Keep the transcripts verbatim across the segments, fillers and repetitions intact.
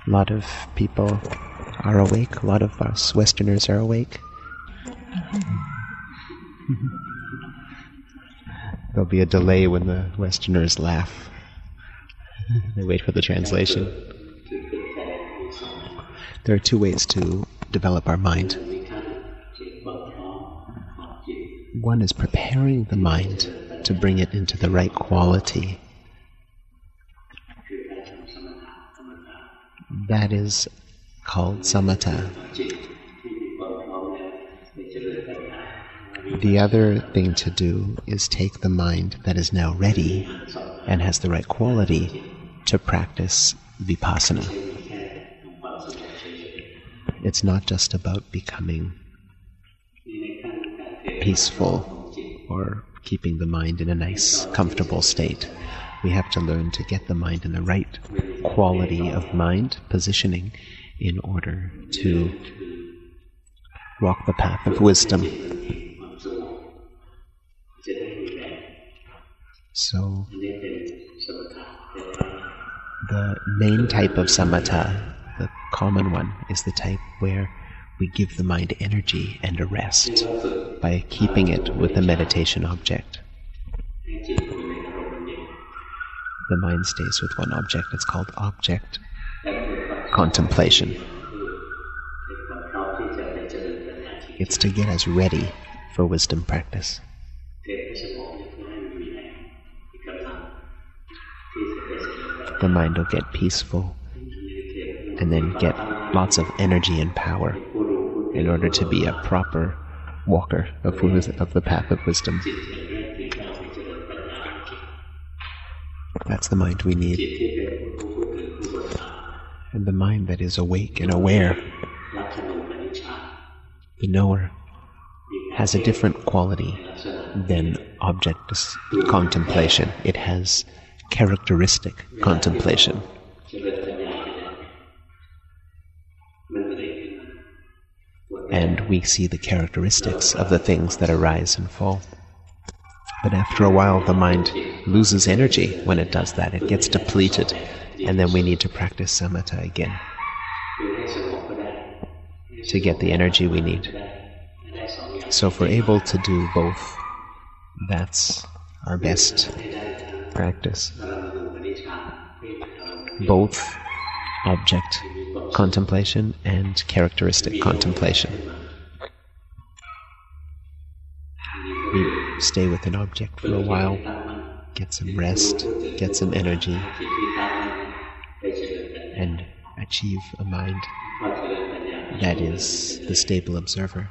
A lot of people are awake. A lot of us Westerners are awake. There'll be a delay when the Westerners laugh. They wait for the translation. There are two ways to develop our mind. One is preparing the mind to bring it into the right quality. That is called samatha. The other thing to do is take the mind that is now ready and has the right quality to practice vipassana. It's not just about becoming peaceful or keeping the mind in a nice, comfortable state. We have to learn to get the mind in the right quality of mind, positioning, in order to walk the path of wisdom. So, the main type of samatha, the common one, is the type where we give the mind energy and a rest by keeping it with a meditation object. The mind stays with one object. It's called object contemplation. It's to get us ready for wisdom practice. The mind will get peaceful and then get lots of energy and power in order to be a proper walker of, of the path of wisdom. That's the mind we need. And the mind that is awake and aware, the knower, has a different quality than object contemplation. It has characteristic contemplation. And we see the characteristics of the things that arise and fall. But after a while, the mind loses energy when it does that. It gets depleted, and then we need to practice samatha again to get the energy we need. So if we're able to do both, that's our best practice. Both object contemplation and characteristic contemplation. We stay with an object for a while, get some rest, get some energy, and achieve a mind that is the stable observer.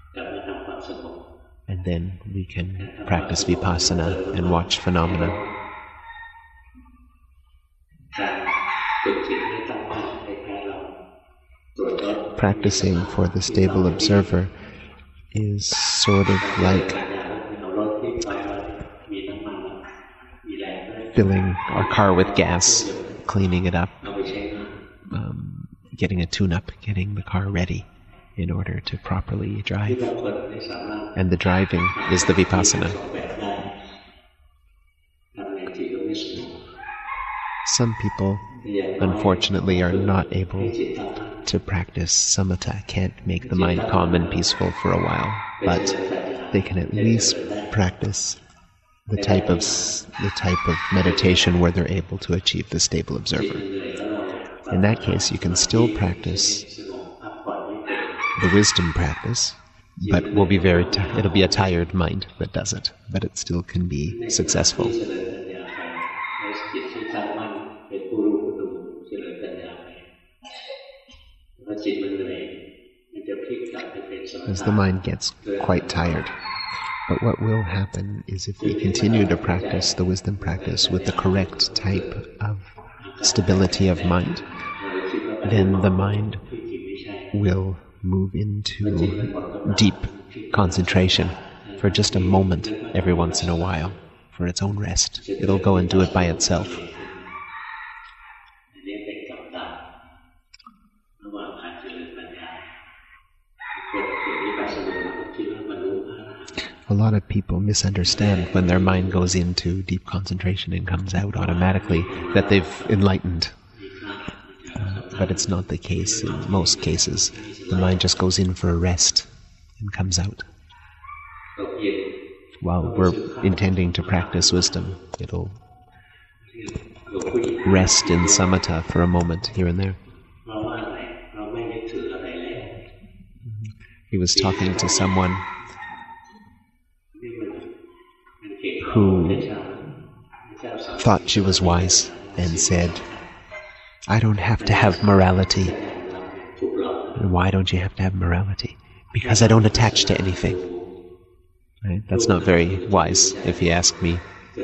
And then we can practice vipassana and watch phenomena. Practicing for the stable observer is sort of like filling our car with gas, cleaning it up, um, getting a tune-up, getting the car ready in order to properly drive. And the driving is the vipassana. Some people, unfortunately, are not able to practice samatha, can't make the mind calm and peaceful for a while, but they can at least practice the type of the type of meditation where they're able to achieve the stable observer. In that case, you can still practice the wisdom practice, but will be very t- it'll be a tired mind that does it, but it still can be successful. As the mind gets quite tired. But what will happen is if we continue to practice the wisdom practice with the correct type of stability of mind, then the mind will move into deep concentration for just a moment every once in a while, for its own rest. It'll go and do it by itself. A lot of people misunderstand when their mind goes into deep concentration and comes out automatically that they've enlightened. Uh, but it's not the case in most cases. The mind just goes in for a rest and comes out. While we're intending to practice wisdom, it'll rest in samatha for a moment here and there. He was talking to someone who thought she was wise and said, "I don't have to have morality." And why don't you have to have morality? Because I don't attach to anything. Right? That's not very wise, if you ask me.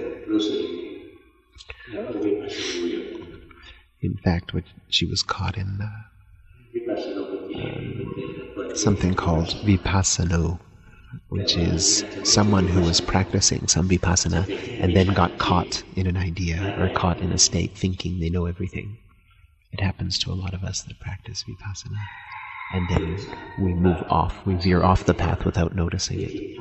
In fact, what she was caught in uh, um, something called vipassana, which is someone who was practicing some vipassana and then got caught in an idea or caught in a state thinking they know everything. It happens to a lot of us that practice vipassana. And then we move off, we veer off the path without noticing it.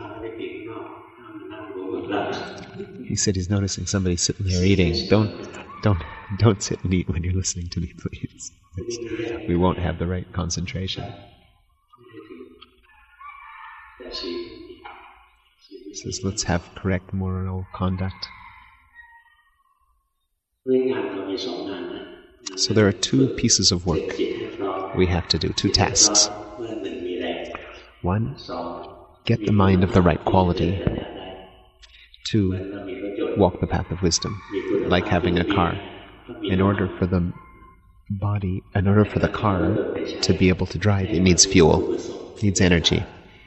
He said he's noticing somebody sitting there eating. Don't, don't, don't sit and eat when you're listening to me, please. We won't have the right concentration. He says, let's have correct moral conduct. So there are two pieces of work we have to do, two tasks. One, get the mind of the right quality. Two, walk the path of wisdom, like having a car. In order for the body, in order for the car to be able to drive, it needs fuel, it needs energy.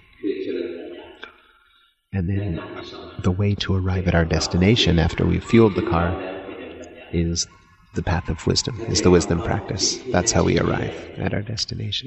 And then the way to arrive at our destination after we've fueled the car is the path of wisdom, is the wisdom practice. That's how we arrive at our destination.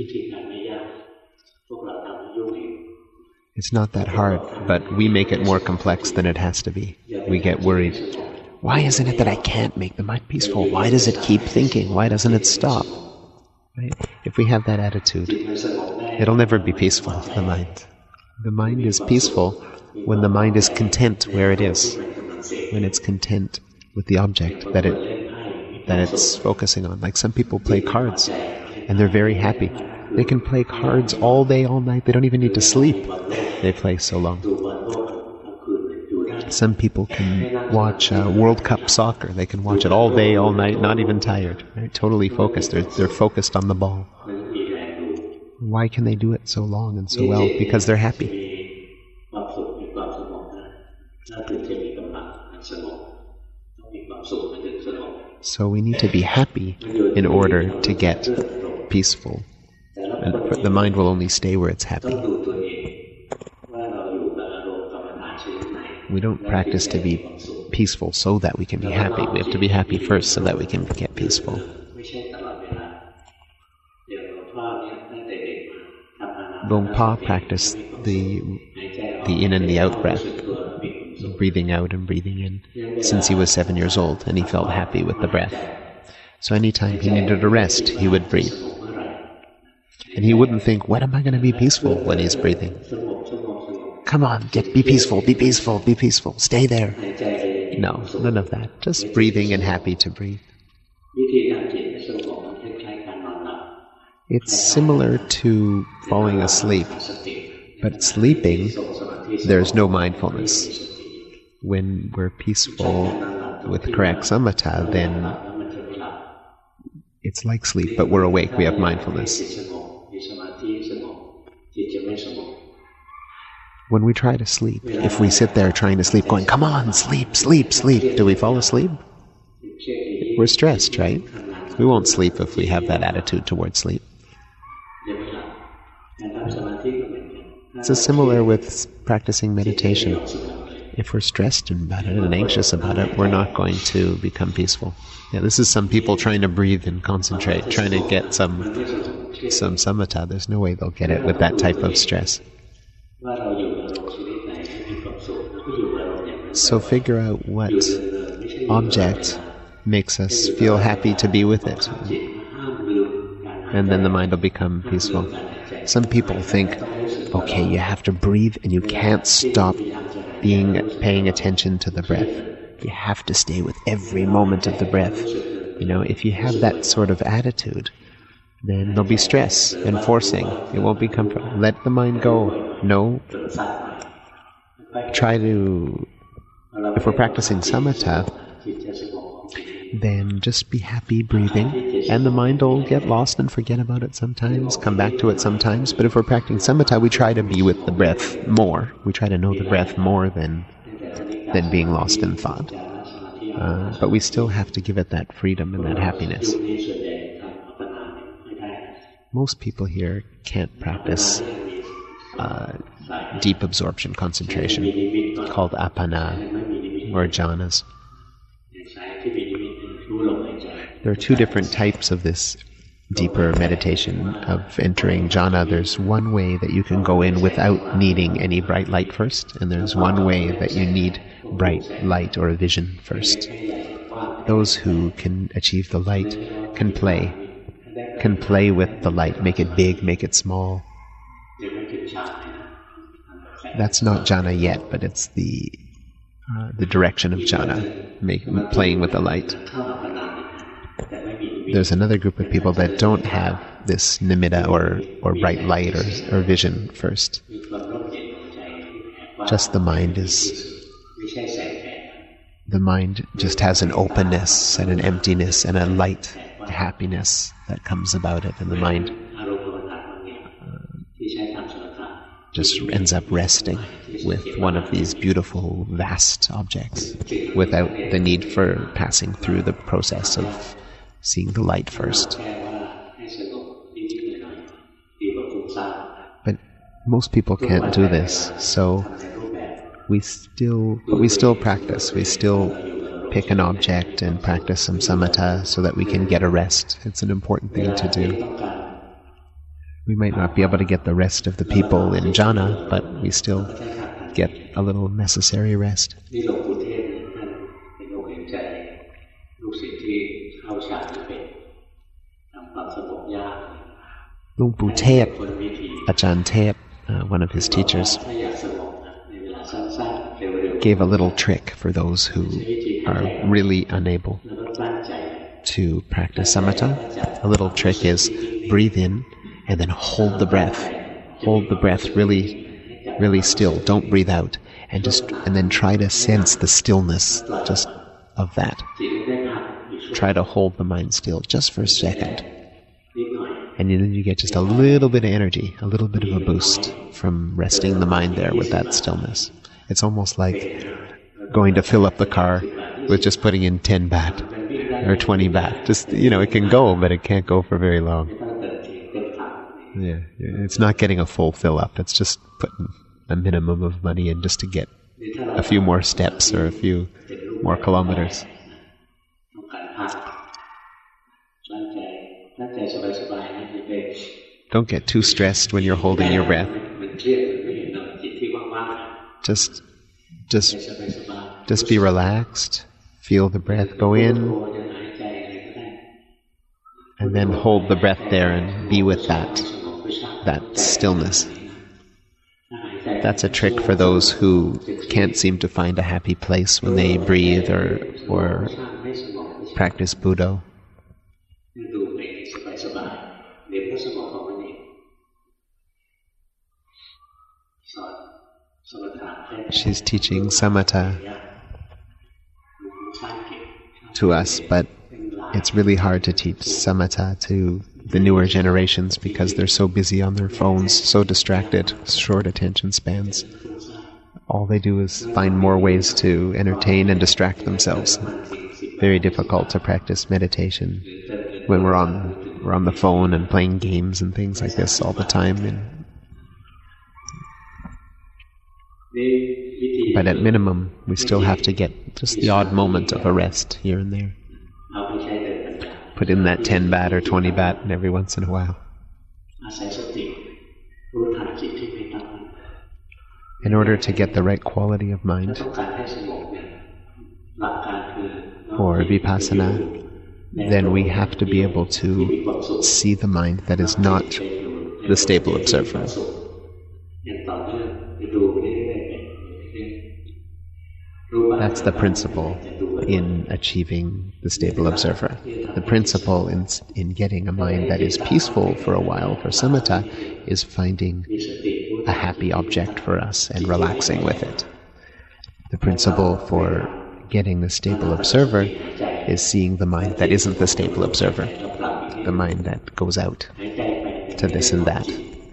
It's not that hard, but we make it more complex than it has to be. We get worried. Why isn't it that I can't make the mind peaceful? Why does it keep thinking? Why doesn't it stop? Right? If we have that attitude, it'll never be peaceful, the mind. The mind is peaceful when the mind is content where it is, when it's content with the object that it that it's focusing on. Like some people play cards, and they're very happy. They can play cards all day, all night. They don't even need to sleep. They play so long. Some people can watch uh, World Cup soccer. They can watch it all day, all night, not even tired. Right? Totally focused. They're, they're focused on the ball. Why can they do it so long and so well? Because they're happy. So we need to be happy in order to get peaceful. And the mind will only stay where it's happy. We don't practice to be peaceful so that we can be happy. We have to be happy first so that we can get peaceful. Luang Pa practiced the the in and the out breath, breathing out and breathing in, since he was seven years old, and he felt happy with the breath. So anytime he needed a rest, he would breathe. And he wouldn't think, when am I going to be peaceful when he's breathing? Come on, get be peaceful, be peaceful, be peaceful, stay there. No, none of that. Just breathing and happy to breathe. It's similar to falling asleep, but sleeping, there's no mindfulness. When we're peaceful with correct samatha, then it's like sleep, but we're awake, we have mindfulness. When we try to sleep, if we sit there trying to sleep, going, come on, sleep, sleep, sleep, do we fall asleep? We're stressed, right? We won't sleep if we have that attitude towards sleep. It's similar with practicing meditation. If we're stressed about it and anxious about it, we're not going to become peaceful. Yeah, this is some people trying to breathe and concentrate, trying to get some some samatha. There's no way they'll get it with that type of stress. So figure out what object makes us feel happy to be with it. And then the mind will become peaceful. Some people think, okay, you have to breathe and you can't stop being paying attention to the breath. You have to stay with every moment of the breath. You know, if you have that sort of attitude, then there'll be stress and forcing. It won't be comfort. Let the mind go. No. Try to, if we're practicing samatha, then just be happy breathing, and the mind will get lost and forget about it sometimes, come back to it sometimes. But if we're practicing samatha, we try to be with the breath more. We try to know the breath more than than being lost in thought. Uh, but we still have to give it that freedom and that happiness. Most people here can't practice uh, deep absorption concentration, called apana or jhanas. There are two different types of this deeper meditation of entering jhana. There's one way that you can go in without needing any bright light first, and there's one way that you need bright light or a vision first. Those who can achieve the light can play, can play with the light, make it big, make it small. That's not jhana yet, but it's the uh, the direction of jhana, make, playing with the light. There's another group of people that don't have this nimitta or, or bright light or, or vision first. Just the mind is, the mind just has an openness and an emptiness and a light happiness that comes about it, and the mind uh, just ends up resting with one of these beautiful, vast objects without the need for passing through the process of seeing the light first. But most people can't do this, so we still, but we still practice. We still pick an object and practice some samatha so that we can get a rest. It's an important thing to do. We might not be able to get the rest of the people in jhana, but we still get a little necessary rest. Luang Pu Thep, Ajahn Thep, uh, one of his teachers, gave a little trick for those who are really unable to practice samatha. A little trick is breathe in and then hold the breath. Hold the breath really, really still. Don't breathe out. And just and then try to sense the stillness just of that. Try to hold the mind still just for a second. And then you get just a little bit of energy, a little bit of a boost from resting the mind there with that stillness. It's almost like going to fill up the car with just putting in ten baht or twenty baht. Just, you know, it can go, but it can't go for very long. Yeah, it's not getting a full fill up. It's just putting a minimum of money in just to get a few more steps or a few more kilometers. Don't get too stressed when you're holding your breath. Just, just, just be relaxed. Feel the breath go in, and then hold the breath there and be with that, that stillness. That's a trick for those who can't seem to find a happy place when they breathe or or practice Buddha. She's teaching samatha to us, but it's really hard to teach samatha to the newer generations because they're so busy on their phones, so distracted, short attention spans. All they do is find more ways to entertain and distract themselves. Very difficult to practice meditation when we're on we're on the phone and playing games and things like this all the time. And but at minimum, we still have to get just the odd moment of a rest here and there. Put in that ten baht or twenty baht every once in a while. In order to get the right quality of mind for vipassana, then we have to be able to see the mind that is not the stable observer. That's the principle in achieving the stable observer. the principle in, in getting a mind that is peaceful for a while, for samatha, is finding a happy object for us and relaxing with it. The principle for getting the stable observer is seeing the mind that isn't the stable observer, the mind that goes out to this and that.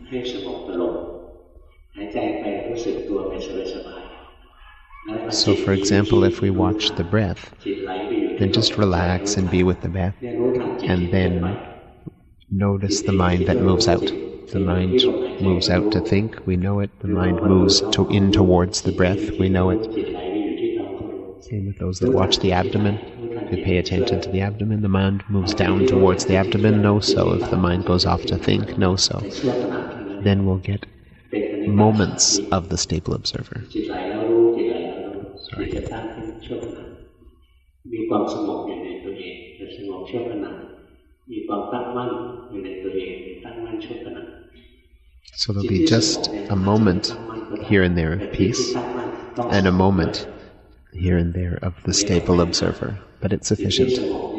So, for example, if we watch the breath, then just relax and be with the breath, and then notice the mind that moves out. The mind moves out to think, we know it. The mind moves to in towards the breath, we know it. Same with those that watch the abdomen. They pay attention to the abdomen. The mind moves down towards the abdomen, no so. If the mind goes off to think, no so. Then we'll get moments of the stable observer. Sorry. So there'll be just a moment here and there of peace, and a moment here and there of the stable observer, but it's sufficient.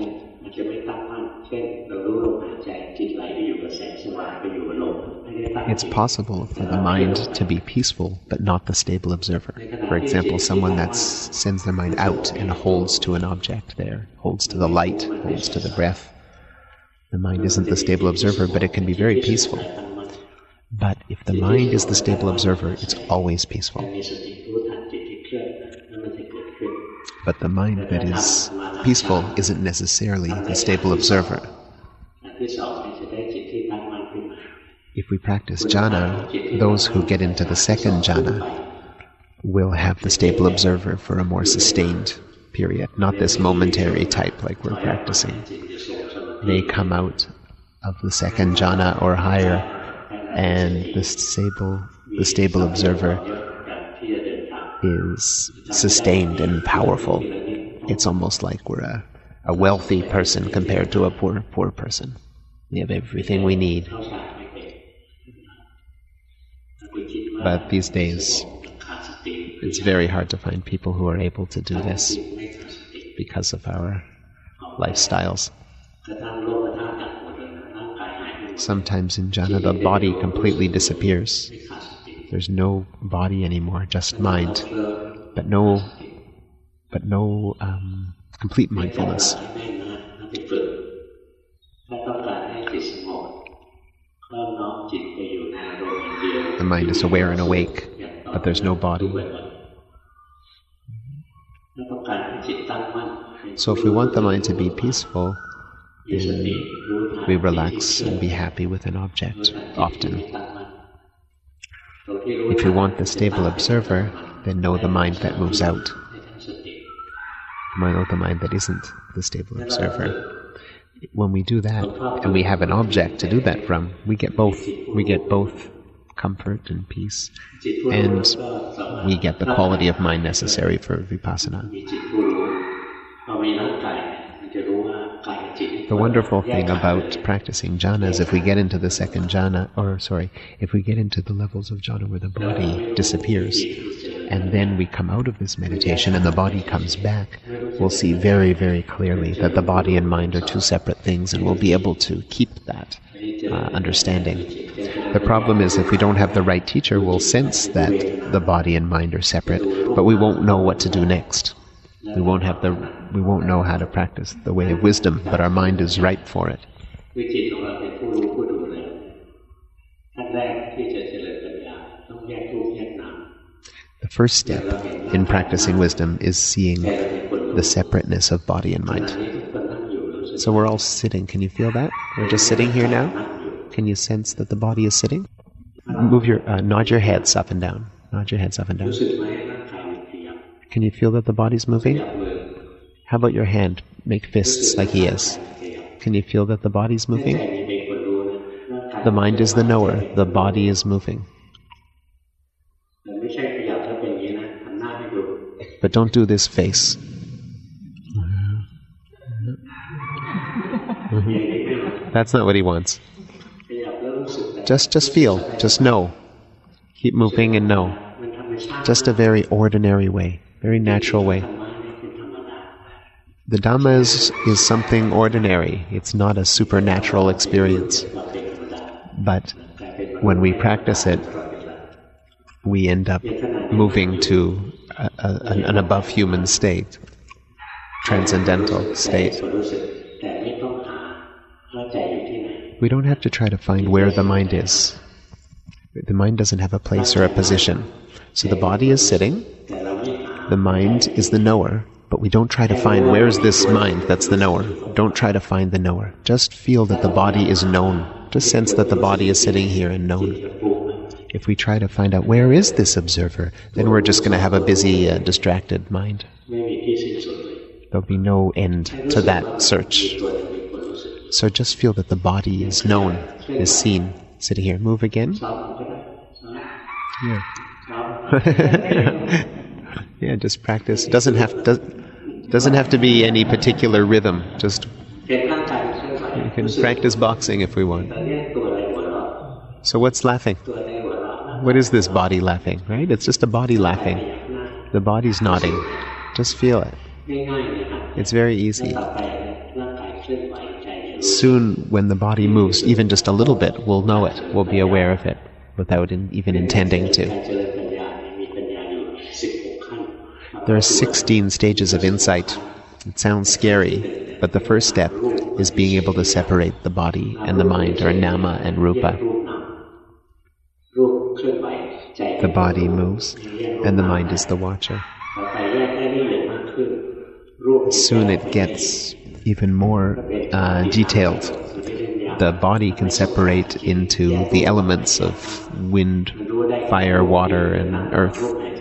It's possible for the mind to be peaceful, but not the stable observer. For example, someone that sends their mind out and holds to an object there, holds to the light, holds to the breath. The mind isn't the stable observer, but it can be very peaceful. But if the mind is the stable observer, it's always peaceful. But the mind that is peaceful isn't necessarily the stable observer. If we practice jhana, those who get into the second jhana will have the stable observer for a more sustained period, not this momentary type like we're practicing. They come out of the second jhana or higher, and the stable, the stable observer is sustained and powerful. It's almost like we're a, a wealthy person compared to a poor, poor person. We have everything we need. But these days, it's very hard to find people who are able to do this because of our lifestyles. Sometimes in jhana, the body completely disappears. There's no body anymore, just mind, but no, but no um, complete mindfulness. The mind is aware and awake, but there's no body. So if we want the mind to be peaceful, then we relax and be happy with an object, often. If we want the stable observer, then know the mind that moves out. Know the mind that isn't the stable observer. When we do that, and we have an object to do that from, we get both. We get both comfort and peace, and we get the quality of mind necessary for vipassana. The wonderful thing about practicing jhana is if we get into the second jhana, or sorry, if we get into the levels of jhana where the body disappears, and then we come out of this meditation and the body comes back, we'll see very, very clearly that the body and mind are two separate things, and we'll be able to keep that uh, understanding. The problem is if we don't have the right teacher, we'll sense that the body and mind are separate, but we won't know what to do next. We won't have the we won't know how to practice the way of wisdom, but our mind is ripe for it. The first step in practicing wisdom is seeing the separateness of body and mind. So we're all sitting. Can you feel that? We're just sitting here now. Can you sense that the body is sitting? Move your uh, nod your heads up and down. Nod your heads up and down. Can you feel that the body's moving? How about your hand? Make fists like he is. Can you feel that the body's moving? The mind is the knower. The body is moving. But don't do this face. Mm-hmm. That's not what he wants. Just, just feel. Just know. Keep moving and know. Just a very ordinary way. Very natural way. The Dhamma is, is something ordinary. It's not a supernatural experience. But when we practice it, we end up moving to a, a, an above human state, transcendental state. We don't have to try to find where the mind is. The mind doesn't have a place or a position. So the body is sitting, the mind is the knower, but we don't try to find where's this mind that's the knower. Don't try to find the knower. Just feel that the body is known. Just sense that the body is sitting here and known. If we try to find out where is this observer, then we're just going to have a busy, uh, distracted mind. There'll be no end to that search. So just feel that the body is known, is seen. Sitting here. Move again. Yeah. Yeah, just practice. Doesn't have does, doesn't have to be any particular rhythm. Just you can practice boxing if we want. So what's laughing? What is this body laughing? Right? It's just a body laughing. The body's nodding. Just feel it. It's very easy. Soon, when the body moves, even just a little bit, we'll know it. We'll be aware of it without in, even intending to. There are sixteen stages of insight. It sounds scary, but the first step is being able to separate the body and the mind, or nama and rupa. The body moves, and the mind is the watcher. Soon it gets even more uh, detailed. The body can separate into the elements of wind, fire, water, and earth.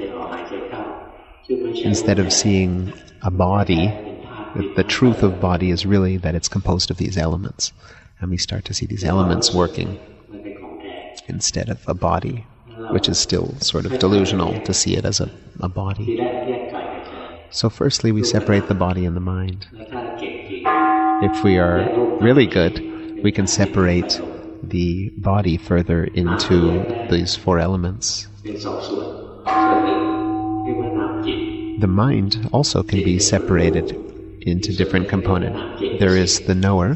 Instead of seeing a body, the, the truth of body is really that it's composed of these elements. And we start to see these elements working instead of a body, which is still sort of delusional to see it as a, a body. So firstly, we separate the body and the mind. If we are really good, we can separate the body further into these four elements. The mind also can be separated into different components. There is the knower,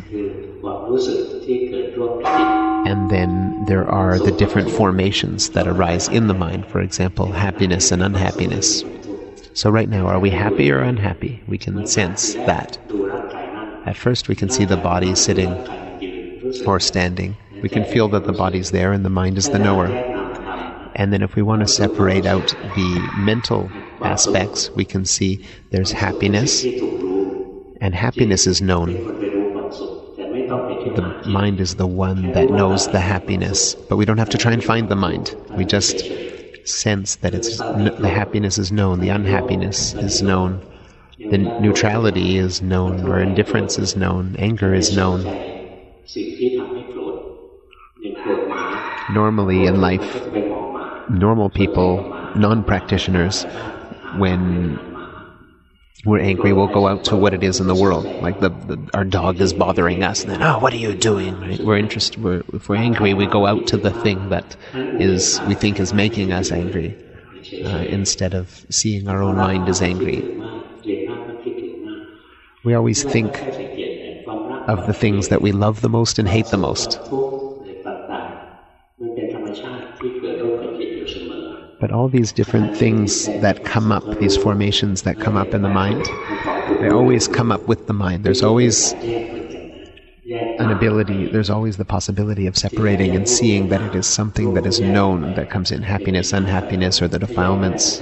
and then there are the different formations that arise in the mind, for example, happiness and unhappiness. So right now, are we happy or unhappy? We can sense that. At first, we can see the body sitting or standing. We can feel that the body's there and the mind is the knower. And then if we want to separate out the mental aspects, we can see there's happiness, and happiness is known. The mind is the one that knows the happiness, but we don't have to try and find the mind. We just sense that it's the happiness is known, the unhappiness is known, the neutrality is known, or indifference is known, anger is known. Normally in life, normal people, non-practitioners, when we're angry, we'll go out to what it is in the world. Like the, the our dog is bothering us, and then, oh, what are you doing? Right? We're interested. We're, if we're angry, we go out to the thing that is we think is making us angry, uh, instead of seeing our own mind as angry. We always think of the things that we love the most and hate the most. But all these different things that come up, these formations that come up in the mind, they always come up with the mind. There's always an ability, there's always the possibility of separating and seeing that it is something that is known, that comes in happiness, unhappiness, or the defilements.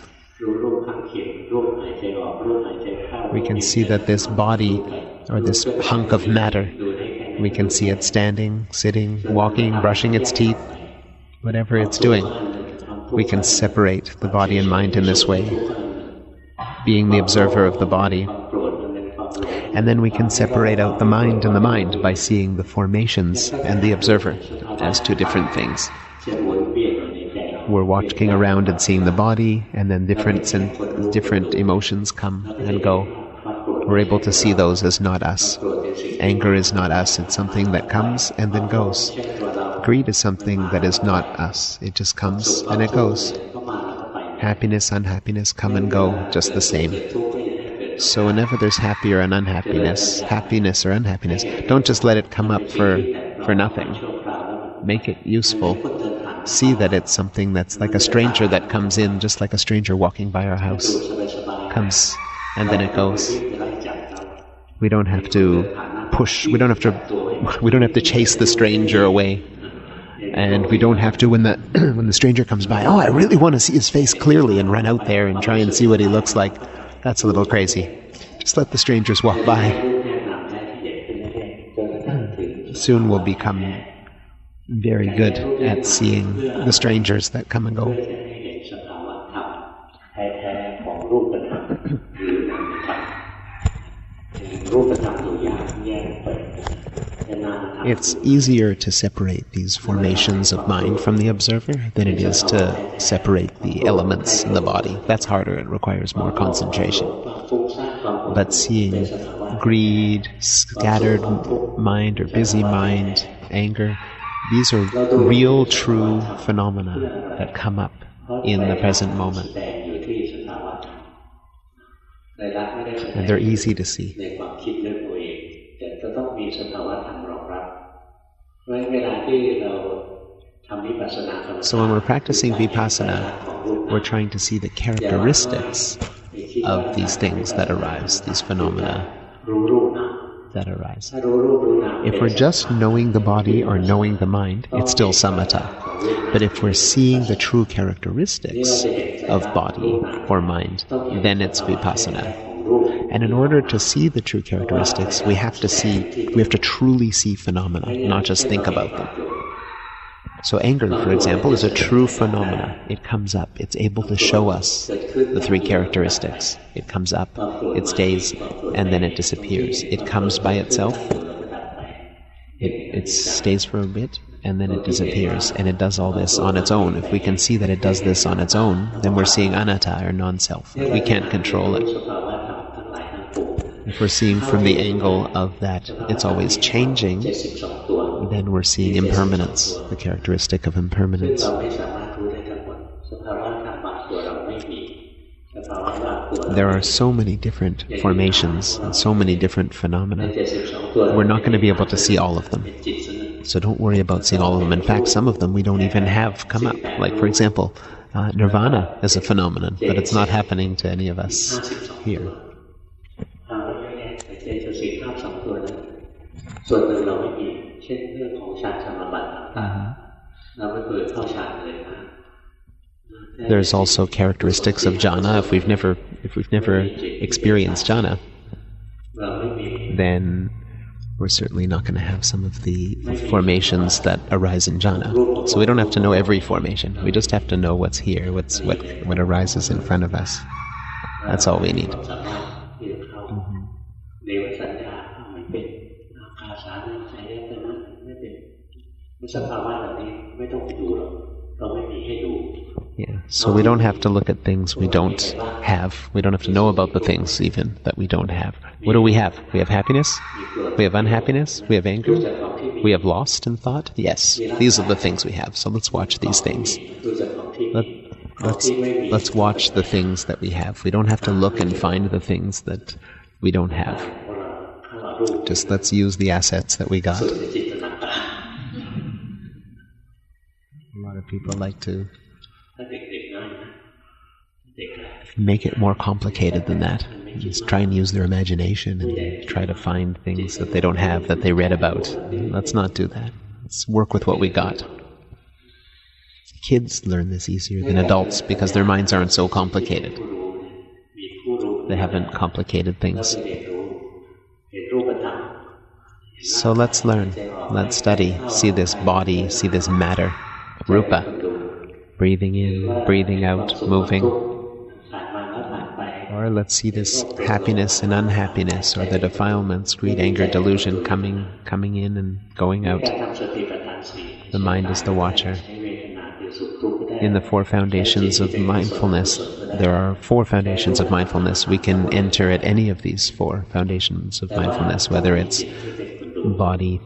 We can see that this body, or this hunk of matter, we can see it standing, sitting, walking, brushing its teeth, whatever it's doing. We can separate the body and mind in this way, being the observer of the body. And then we can separate out the mind and the mind by seeing the formations and the observer as two different things. We're walking around and seeing the body, and then different, and different emotions come and go. We're able to see those as not us. Anger is not us, it's something that comes and then goes. Greed is something that is not us. It just comes and it goes. Happiness, unhappiness come and go just the same. So whenever there's happy or an unhappiness, happiness or unhappiness, don't just let it come up for, for nothing. Make it useful. See that it's something that's like a stranger that comes in, just like a stranger walking by our house. Comes, and then it goes. We don't have to push, we don't have to, we don't have to chase the stranger away. And we don't have to, when the when the stranger comes by, oh, I really want to see his face clearly, and run out there and try and see what he looks like. That's a little crazy. Just let the strangers walk by. Soon we'll become very good at seeing the strangers that come and go. It's easier to separate these formations of mind from the observer than it is to separate the elements in the body. That's harder. It requires more concentration. But seeing greed, scattered mind or busy mind, anger, these are real, true phenomena that come up in the present moment. And they're easy to see. So when we're practicing vipassana, we're trying to see the characteristics of these things that arise, these phenomena that arise. If we're just knowing the body or knowing the mind, it's still samatha. But if we're seeing the true characteristics of body or mind, then it's vipassana. And in order to see the true characteristics, we have to see, we have to truly see phenomena, not just think about them. So anger, for example, is a true phenomena. It comes up. It's able to show us the three characteristics. It comes up, it stays, and then it disappears. It comes by itself, it, it stays for a bit, and then it disappears. And it does all this on its own. If we can see that it does this on its own, then we're seeing anatta, or non-self. We can't control it. If we're seeing from the angle of that it's always changing, then we're seeing impermanence, the characteristic of impermanence. There are so many different formations and so many different phenomena. We're not going to be able to see all of them. So don't worry about seeing all of them. In fact, some of them we don't even have come up. Like, for example, uh, nirvana is a phenomenon, but it's not happening to any of us here. There's also characteristics of jhana. If we've never, if we've never experienced jhana, then we're certainly not going to have some of the formations that arise in jhana. So we don't have to know every formation. We just have to know what's here, what's what what arises in front of us. That's all we need. Mm-hmm. Yeah, so we don't have to look at things we don't have. We don't have to know about the things even that we don't have. What do we have? We have happiness. We have unhappiness. We have anger. We have lost in thought. Yes, these are the things we have. So let's watch these things. Let, let's let's watch the things that we have. We don't have to look and find the things that we don't have. Just let's use the assets that we got. A lot of people like to make it more complicated than that. Just try and use their imagination and try to find things that they don't have, that they read about. Let's not do that. Let's work with what we got. Kids learn this easier than adults because their minds aren't so complicated. They haven't complicated things. So let's learn. Let's study. See this body, see this matter. Rupa. Breathing in, breathing out, moving. Or let's see this happiness and unhappiness, or the defilements, greed, anger, delusion, coming coming in and going out. The mind is the watcher. In the four foundations of mindfulness, there are four foundations of mindfulness. We can enter at any of these four foundations of mindfulness, whether it's body,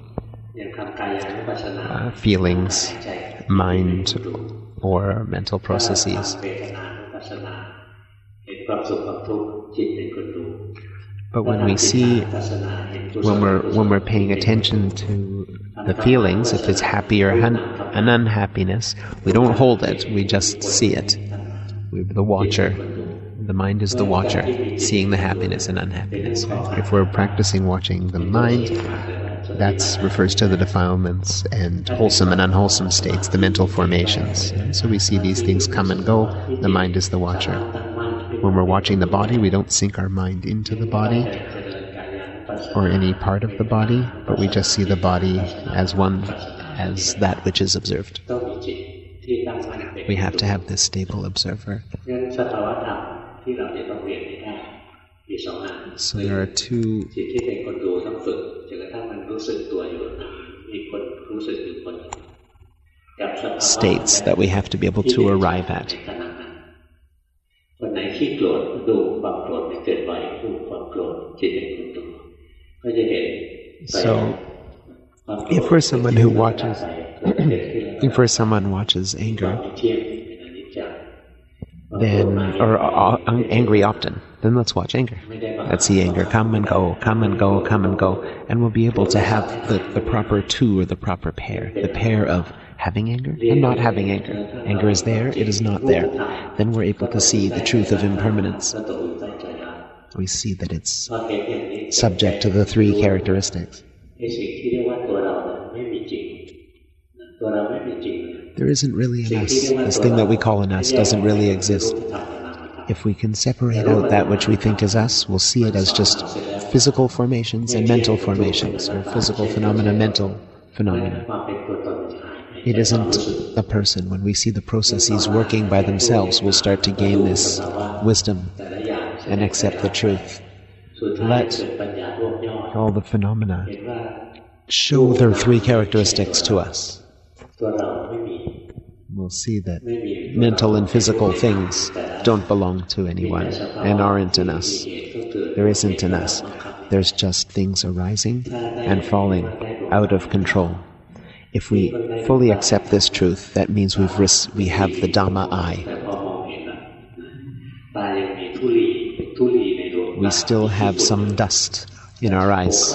uh, feelings, mind, or mental processes. But when we see, when we're when we're paying attention to the feelings, if it's happy or hun- an unhappiness, we don't hold it, we just see it. We're the watcher. The mind is the watcher, seeing the happiness and unhappiness. If we're practicing watching the mind, that refers to the defilements and wholesome and unwholesome states, the mental formations. So we see these things come and go. The mind is the watcher. When we're watching the body, we don't sink our mind into the body or any part of the body, but we just see the body as one, as that which is observed. We have to have this stable observer. So there are two states that we have to be able to arrive at. So, if we're someone who watches, if we're someone who watches anger, then, or uh, angry often, then let's watch anger. Let's see anger come and go, come and go, come and go, and we'll be able to have the, the proper two or the proper pair, the pair of having anger and not having anger. Anger is there, it is not there. Then we're able to see the truth of impermanence. We see that it's subject to the three characteristics. There isn't really an us. This thing that we call an us doesn't really exist. If we can separate out that which we think is us, we'll see it as just physical formations and mental formations, or physical phenomena, mental phenomena. It isn't a person. When we see the processes working by themselves, we'll start to gain this wisdom and accept the truth. Let all the phenomena show their three characteristics to us. We'll see that mental and physical things don't belong to anyone and aren't in us. There isn't in us. There's just things arising and falling out of control. If we fully accept this truth, that means we've ris- we have the Dhamma eye. We still have some dust in our eyes.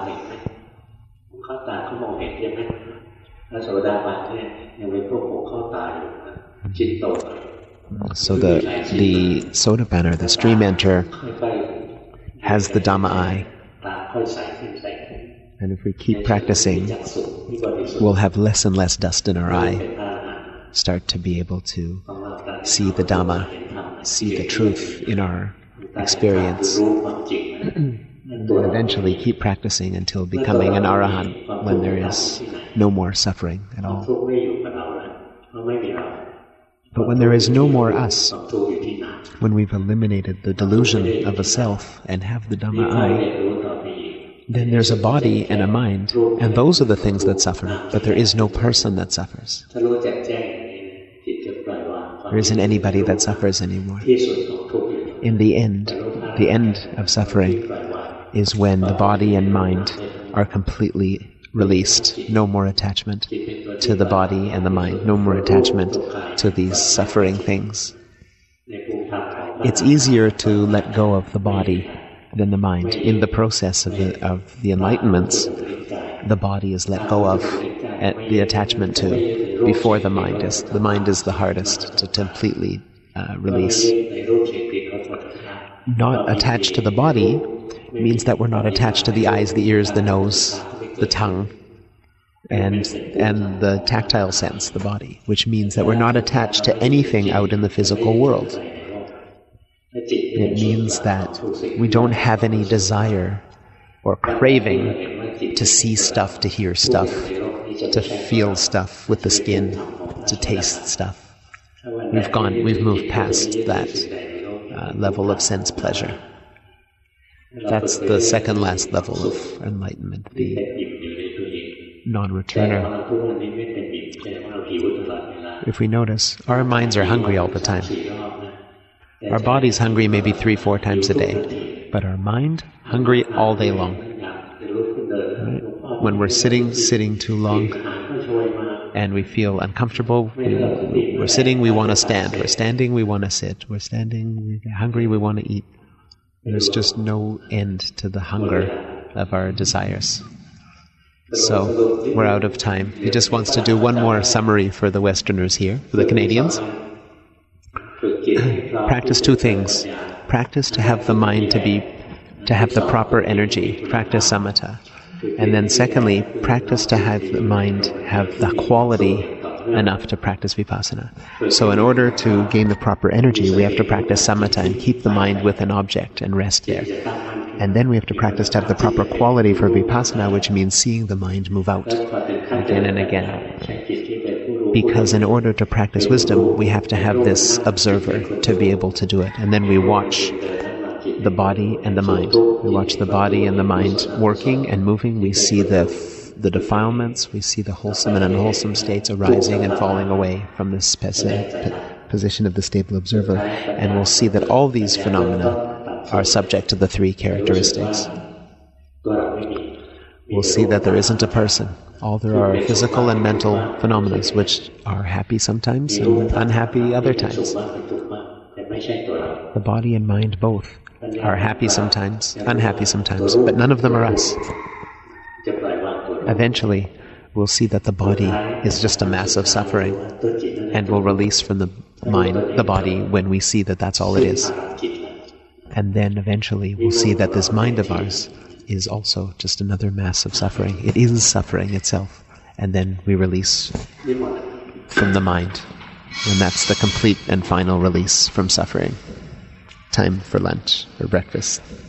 So the the Sotapanna, the stream enter, has the Dhamma eye. And if we keep practicing, we'll have less and less dust in our eye, start to be able to see the Dhamma, see the truth in our experience, and eventually keep practicing until becoming an Arahant, when there is no more suffering at all. But when there is no more us, when we've eliminated the delusion of a self and have the Dhamma eye, then there's a body and a mind, and those are the things that suffer, but there is no person that suffers. There isn't anybody that suffers anymore. In the end, the end of suffering is when the body and mind are completely released, no more attachment to the body and the mind, no more attachment to these suffering things. It's easier to let go of the body than the mind. In the process of the, of the enlightenments, the body is let go of, the attachment to, before the mind is. The mind is the hardest to completely uh, release. Not attached to the body means that we're not attached to the eyes, the ears, the nose, the tongue, and and the tactile sense, the body, which means that we're not attached to anything out in the physical world. It means that we don't have any desire or craving to see stuff, to hear stuff, to feel stuff with the skin, to taste stuff. We've gone, we've moved past that uh, level of sense pleasure. That's the second last level of enlightenment, the non-returner. If we notice, our minds are hungry all the time. Our body's hungry maybe three, four times a day, but our mind, hungry all day long. Right? When we're sitting, sitting too long, and we feel uncomfortable, we, we're sitting, we want to stand. We're standing, we want to sit. We're standing, we're hungry, we want to eat. There's just no end to the hunger of our desires. So, we're out of time. He just wants to do one more summary for the Westerners here, for the Canadians. Practice two things. Practice to have the mind to be, to have the proper energy. Practice samatha. And then secondly, practice to have the mind have the quality enough to practice vipassana. So in order to gain the proper energy, we have to practice samatha and keep the mind with an object and rest there. And then we have to practice to have the proper quality for vipassana, which means seeing the mind move out again and again. Because in order to practice wisdom, we have to have this observer to be able to do it. And then we watch the body and the mind. We watch the body and the mind working and moving. We see the the defilements. We see the wholesome and unwholesome states arising and falling away from this position of the stable observer. And we'll see that all these phenomena are subject to the three characteristics. We'll see that there isn't a person. All there are physical and mental phenomena, which are happy sometimes and unhappy other times. The body and mind both are happy sometimes, unhappy sometimes, but none of them are us. Eventually, we'll see that the body is just a mass of suffering, and we'll release from the mind, the body, when we see that that's all it is. And then eventually we'll see that this mind of ours is also just another mass of suffering. It is suffering itself. And then we release from the mind. And that's the complete and final release from suffering. Time for lunch or breakfast.